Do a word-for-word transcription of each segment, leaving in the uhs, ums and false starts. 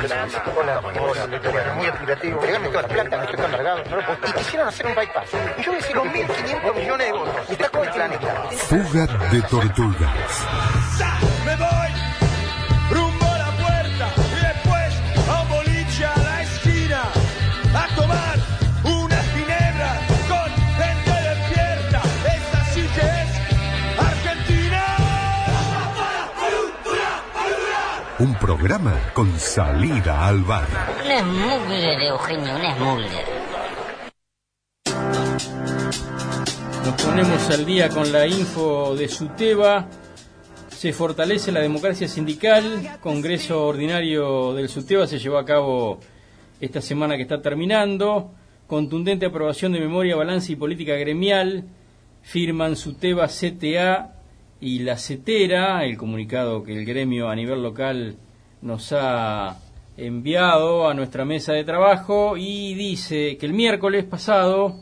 Hola, hola, muy aplicativo. Tregame toda la plata, esto está amargado. No lo puedo. Y quisieron hacer un bypass. Y yo me hice los mil quinientos millones de votos. Y está con el planeta. Fuga de tortugas. Me voy rumbo a la puerta y después a un boliche a la esquina a tomar una ginebra con gente despierta. Esta sí que es Argentina. Un programa con salida al bar. Un esmugle de Eugenio, un esmugle. Nos ponemos al día con la info de SUTEBA. Se fortalece la democracia sindical. Congreso ordinario del SUTEBA se llevó a cabo esta semana que está terminando. Contundente aprobación de memoria, balance y política gremial. Firman SUTEBA, C T A y la CETERA, el comunicado que el gremio a nivel local nos ha enviado a nuestra mesa de trabajo, y dice que el miércoles pasado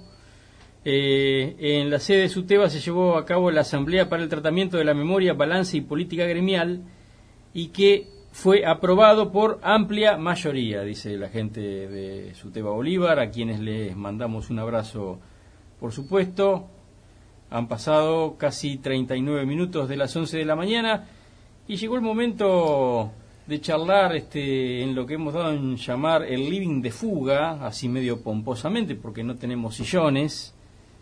Eh, en la sede de SUTEBA se llevó a cabo la Asamblea para el Tratamiento de la Memoria, Balance y Política Gremial, y que fue aprobado por amplia mayoría, dice la gente de SUTEBA Bolívar, a quienes les mandamos un abrazo, por supuesto. Han pasado casi treinta y nueve minutos de las once de la mañana y llegó el momento de charlar este, en lo que hemos dado en llamar el living de fuga, así medio pomposamente, porque no tenemos sillones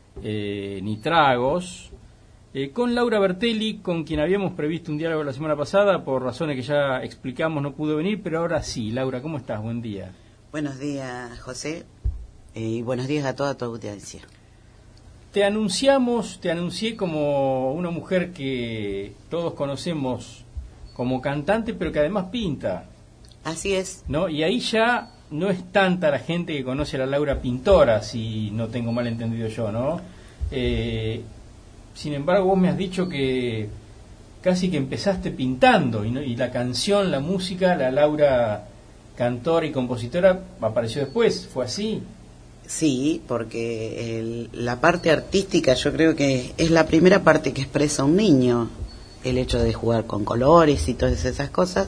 Eh, ni tragos, eh, con Laura Bertelli, con quien habíamos previsto un diálogo la semana pasada. Por razones que ya explicamos no pudo venir, pero ahora sí. Laura, ¿cómo estás? Buen día. Buenos días, José, eh, y buenos días a toda tu audiencia. Te anunciamos, te anuncié como una mujer que todos conocemos como cantante, pero que además pinta. Así es. ¿No? Y ahí ya no es tanta la gente que conoce a la Laura pintora, si no tengo mal entendido yo, ¿no? Eh, sin embargo, vos me has dicho que casi que empezaste pintando, y, no, y la canción, la música, la Laura cantora y compositora apareció después, ¿fue así? Sí, porque el, la parte artística yo creo que es la primera parte que expresa un niño, el hecho de jugar con colores y todas esas cosas.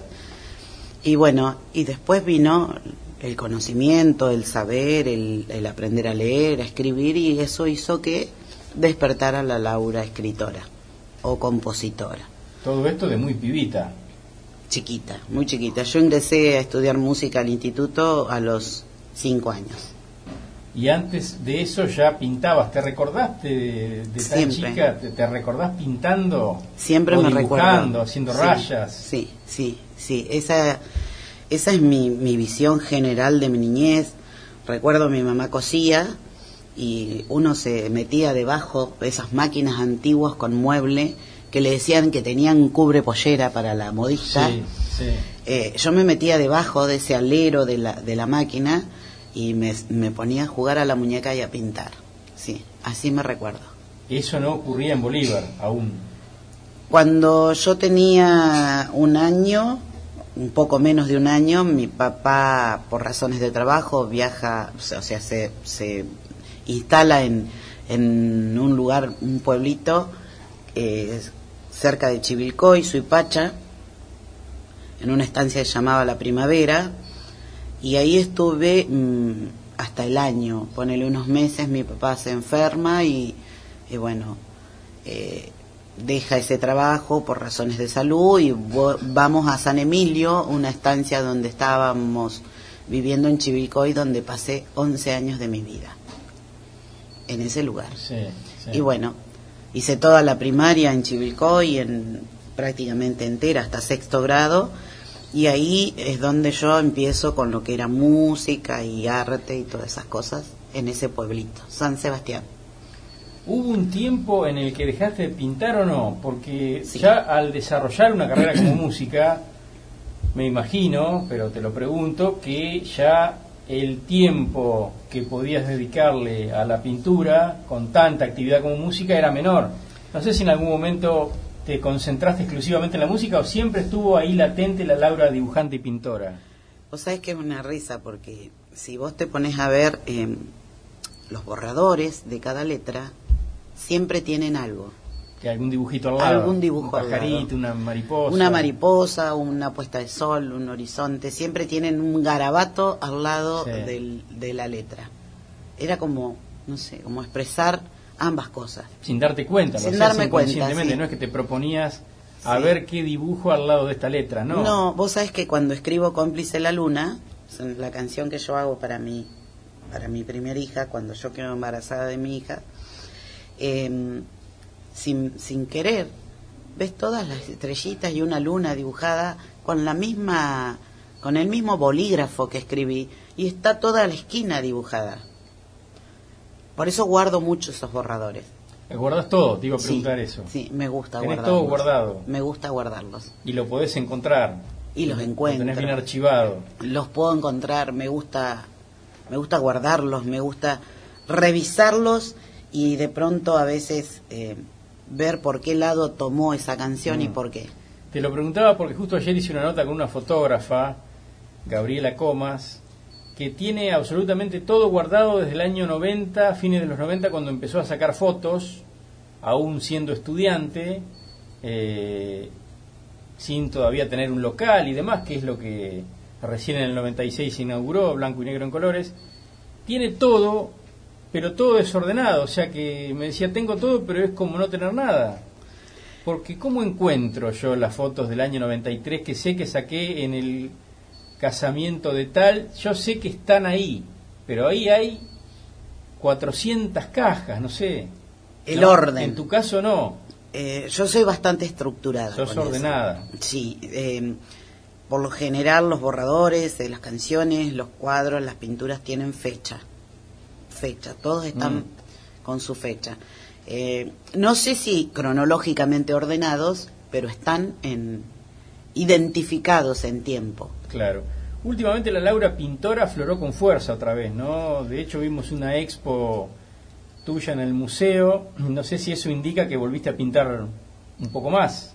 Y bueno, y después vino el conocimiento, el saber, el, el aprender a leer, a escribir, y eso hizo que despertara la Laura escritora o compositora. Todo esto de muy pibita. Chiquita, muy chiquita. Yo ingresé a estudiar música al instituto a los cinco años. Y antes de eso ya pintabas. ¿Te recordaste de, de tan chica? ¿Te, ¿Te recordás pintando? Siempre o me dibujando, recuerdo. haciendo sí, rayas? Sí, sí, sí. Esa, esa es mi, mi visión general de mi niñez. Recuerdo mi mamá cosía y uno se metía debajo de esas máquinas antiguas con mueble que le decían que tenían cubre pollera para la modista. Sí, sí. Eh, yo me metía debajo de ese alero de la, de la máquina y me, me ponía a jugar a la muñeca y a pintar. Sí, así me recuerdo. Eso no ocurría en Bolívar aún. Cuando yo tenía un año, un poco menos de un año, mi papá, por razones de trabajo, viaja, o sea, se, se instala en, en un lugar, un pueblito eh, cerca de Chivilcoy, Suipacha, en una estancia que se llamaba La Primavera, y ahí estuve mmm, hasta el año, ponele unos meses. Mi papá se enferma y, y bueno, eh, deja ese trabajo por razones de salud y vo- vamos a San Emilio, una estancia donde estábamos viviendo en Chivilcoy, donde pasé once años de mi vida, en ese lugar. Sí, sí. Y bueno, hice toda la primaria en Chivilcoy, en, prácticamente entera, hasta sexto grado. Y ahí es donde yo empiezo con lo que era música y arte y todas esas cosas en ese pueblito, San Sebastián. ¿Hubo un tiempo en el que dejaste de pintar o no? Porque Sí. ya al desarrollar una carrera como música, me imagino, pero te lo pregunto, que ya el tiempo que podías dedicarle a la pintura con tanta actividad como música era menor. No sé si en algún momento te concentraste exclusivamente en la música o siempre estuvo ahí latente la Laura dibujante y pintora. Vos sabés que es una risa, porque si vos te pones a ver eh, los borradores de cada letra, siempre tienen algo. Que algún dibujito al lado. Algún dibujo un pajarito, una mariposa. Una mariposa, una puesta de sol, un horizonte. Siempre tienen un garabato al lado Sí. del, de la letra. Era como, no sé, como expresar ambas cosas. Sin darte cuenta, Sin lo darme hacías cuenta, inconscientemente, sí. no es que te proponías a Sí. ver qué dibujo al lado de esta letra, ¿no? No, vos sabés que cuando escribo Cómplice la Luna, la canción que yo hago para mi, para mi primera hija, cuando yo quedo embarazada de mi hija, eh, sin, sin querer, ves todas las estrellitas y una luna dibujada con la misma, con el mismo bolígrafo que escribí, y está toda la esquina dibujada. Por eso guardo mucho esos borradores. ¿Guardas todo? Te iba a preguntar Sí, eso. sí, me gusta Tenés guardarlos. todo guardado. Me gusta guardarlos. Y lo podés encontrar. Y los Lo encuentro. tenés bien archivado. Los puedo encontrar, me gusta, me gusta guardarlos, me gusta revisarlos y de pronto a veces eh, ver por qué lado tomó esa canción Mm. y por qué. Te lo preguntaba porque justo ayer hice una nota con una fotógrafa, Gabriela Comas, que tiene absolutamente todo guardado desde el año noventa, fines de los noventa, cuando empezó a sacar fotos, aún siendo estudiante, eh, sin todavía tener un local y demás, que es lo que recién en el noventa y seis se inauguró, blanco y negro en colores. Tiene todo, pero todo desordenado, o sea que me decía, tengo todo, pero es como no tener nada. Porque ¿cómo encuentro yo las fotos del año noventa y tres que sé que saqué en el casamiento de tal? Yo sé que están ahí, pero ahí hay cuatrocientas cajas, no sé. El ¿No? orden. En tu caso no, Eh, yo soy bastante estructurada. sos con ordenada. eso. Sí, eh, por lo general los borradores, eh, las canciones, los cuadros, las pinturas tienen fecha. Fecha, todos están Mm. con su fecha. Eh, no sé si cronológicamente ordenados, pero están en identificados en tiempo. Claro. Últimamente la Laura pintora afloró con fuerza otra vez, ¿no? De hecho vimos una expo tuya en el museo. No sé si eso indica que volviste a pintar un poco más.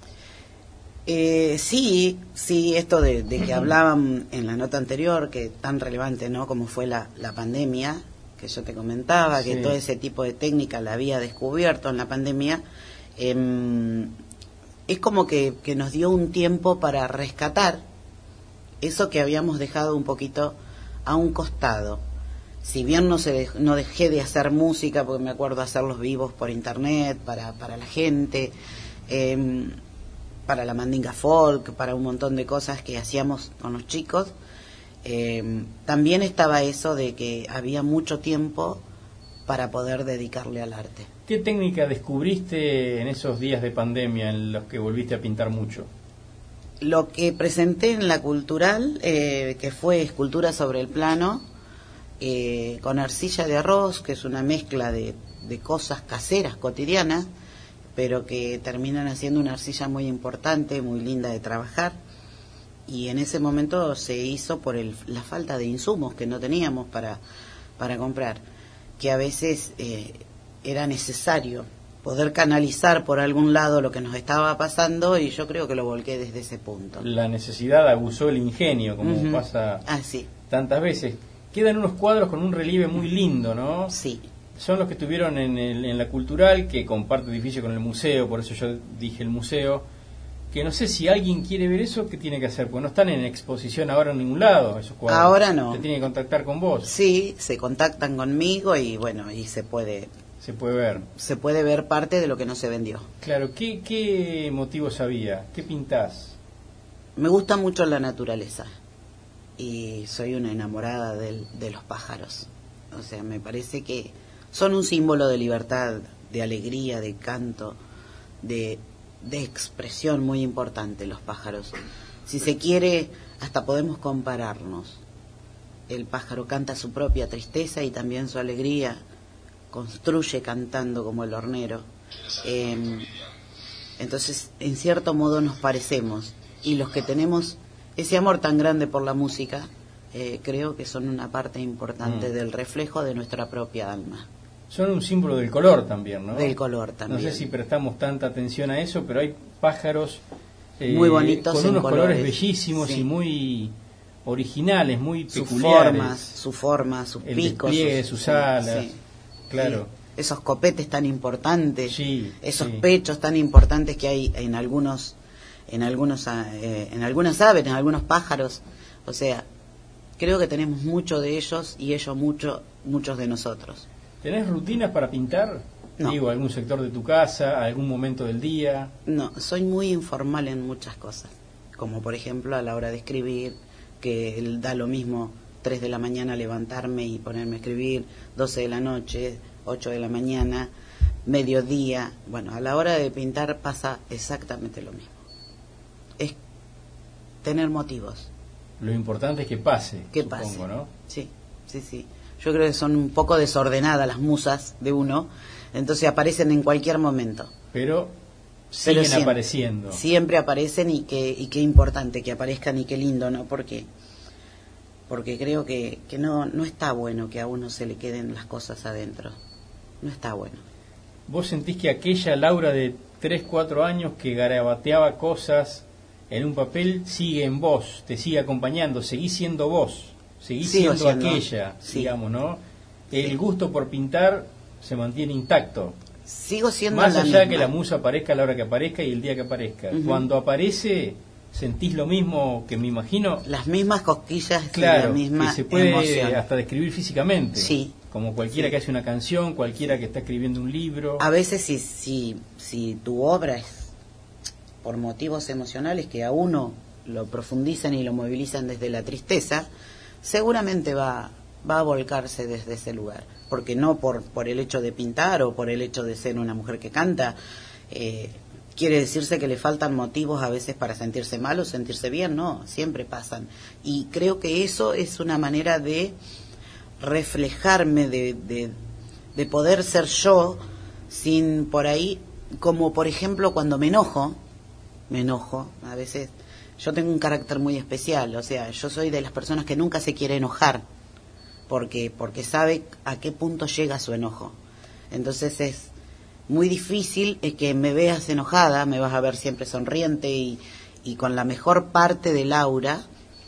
Eh, sí, sí, esto de, de que hablaban en la nota anterior, que tan relevante, ¿no? Como fue la, la pandemia, que yo te comentaba, Sí. que todo ese tipo de técnica la había descubierto en la pandemia. Eh, es como que, que nos dio un tiempo para rescatar eso que habíamos dejado un poquito a un costado. Si bien no se dej- no dejé de hacer música, porque me acuerdo hacer los vivos por internet para, para la gente, eh, para la mandinga folk, para un montón de cosas que hacíamos con los chicos, eh, también estaba eso de que había mucho tiempo para poder dedicarle al arte. ¿Qué técnica descubriste en esos días de pandemia en los que volviste a pintar mucho? Lo que presenté en la cultural, eh, que fue escultura sobre el plano, eh, con arcilla de arroz, que es una mezcla de, de cosas caseras, cotidianas, pero que terminan haciendo una arcilla muy importante, muy linda de trabajar. Y en ese momento se hizo por el, la falta de insumos que no teníamos para, para comprar, que a veces eh, era necesario poder canalizar por algún lado lo que nos estaba pasando, y yo creo que lo volqué desde ese punto. La necesidad aguzó el ingenio, como Ujú. pasa Ah, sí, tantas veces. Quedan unos cuadros con un relieve muy lindo, ¿no? sí. Son los que estuvieron en, el, en la cultural, que comparte edificio con el museo, por eso yo dije el museo, que no sé si alguien quiere ver eso, ¿qué tiene que hacer? Porque no están en exposición ahora en ningún lado esos cuadros. Ahora no. Se tiene que contactar con vos, Sí, se contactan conmigo y bueno, y se puede se puede ver. se puede ver parte de lo que no se vendió. Claro, ¿qué, qué motivos había? ¿Qué pintás? Me gusta mucho la naturaleza y soy una enamorada del, de los pájaros. O sea, me parece que son un símbolo de libertad, de alegría, de canto, de, de expresión muy importante los pájaros. Si se quiere, hasta podemos compararnos. El pájaro canta su propia tristeza y también su alegría, construye cantando como el hornero. Eh, entonces, en cierto modo nos parecemos, y los que tenemos ese amor tan grande por la música, eh, creo que son una parte importante Mm. del reflejo de nuestra propia alma. Son un símbolo del color también, ¿no? Del color también. No sé si prestamos tanta atención a eso, pero hay pájaros eh, Muy bonitos con en unos colores, colores. bellísimos Sí. y muy originales, muy Sus peculiares. formas, su forma, sus El picos. despliegue de sus alas. Sí. Claro. esos copetes tan importantes, sí, esos sí. pechos tan importantes que hay en algunos, en algunos, eh, en algunas aves, en algunos pájaros. O sea, creo que tenemos mucho de ellos y ellos mucho, muchos de nosotros. ¿Tenés rutinas para pintar? No. Digo, algún sector de tu casa, algún momento del día. No, soy muy informal en muchas cosas, como por ejemplo a la hora de escribir, que da lo mismo tres de la mañana levantarme y ponerme a escribir, doce de la noche, ocho de la mañana, mediodía. Bueno, a la hora de pintar pasa exactamente lo mismo. Es tener motivos. Lo importante es que pase, Que supongo, pase. ¿no? Sí, sí, sí. Yo creo que son un poco desordenadas las musas de uno, entonces aparecen en cualquier momento. Pero Pero siguen siempre, apareciendo. Siempre aparecen y qué y qué importante que aparezcan y qué lindo, ¿no? Porque porque creo que, que no, no está bueno que a uno se le queden las cosas adentro. No está bueno. ¿Vos sentís que aquella Laura de tres, cuatro años que garabateaba cosas en un papel sigue en vos, te sigue acompañando, seguís siendo vos, seguís Sigo siendo, siendo, aquella, sí. digamos, ¿no? El Sí. gusto por pintar se mantiene intacto. Sigo siendo Más la allá misma. que la musa aparezca a la hora que aparezca y el día que aparezca. Ujú. Cuando aparece, ¿sentís lo mismo que me imagino? Las mismas cosquillas Claro, y la misma que se puede emoción. hasta describir físicamente. Sí. Como cualquiera Sí. que hace una canción, cualquiera que está escribiendo un libro. A veces si, si, si tu obra es por motivos emocionales que a uno lo profundizan y lo movilizan desde la tristeza, seguramente va, va a volcarse desde ese lugar. Porque no por, por el hecho de pintar o por el hecho de ser una mujer que canta, eh, quiere decirse que le faltan motivos a veces para sentirse mal o sentirse bien, no, siempre pasan. Y creo que eso es una manera de reflejarme, de, de, de poder ser yo sin por ahí, como por ejemplo cuando me enojo, me enojo, a veces yo tengo un carácter muy especial, o sea, yo soy de las personas que nunca se quiere enojar, porque, porque sabe a qué punto llega su enojo. Entonces es muy difícil eh, que me veas enojada, me vas a ver siempre sonriente y, y con la mejor parte de Laura,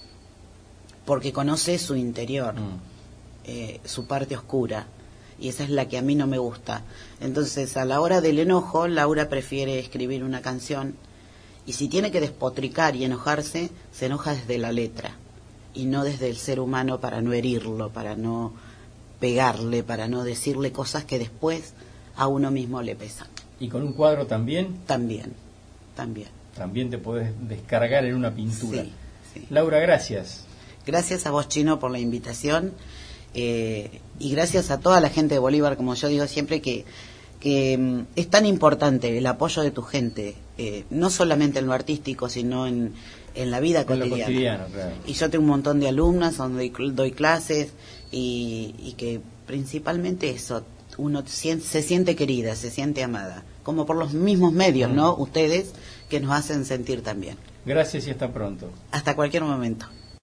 porque conoce su interior. Mm. Eh, su parte oscura, y esa es la que a mí no me gusta. Entonces a la hora del enojo Laura prefiere escribir una canción, y si tiene que despotricar y enojarse, se enoja desde la letra y no desde el ser humano, para no herirlo, para no pegarle, para no decirle cosas que después a uno mismo le pesan. ¿Y con un cuadro también? También, también. También te podés descargar en una pintura. Sí, sí. Laura, gracias. Gracias a vos, Chino, por la invitación. Eh, y gracias a toda la gente de Bolívar, como yo digo siempre, que, que mm, es tan importante el apoyo de tu gente, eh, no solamente en lo artístico, sino en, en la vida En lo cotidiana. cotidiano, claro. Y yo tengo un montón de alumnas donde doy, doy clases y, y que principalmente eso, uno sien- se siente querida, se siente amada, como por los mismos medios, Mm. ¿no? Ustedes que nos hacen sentir también. Gracias y hasta pronto. Hasta cualquier momento.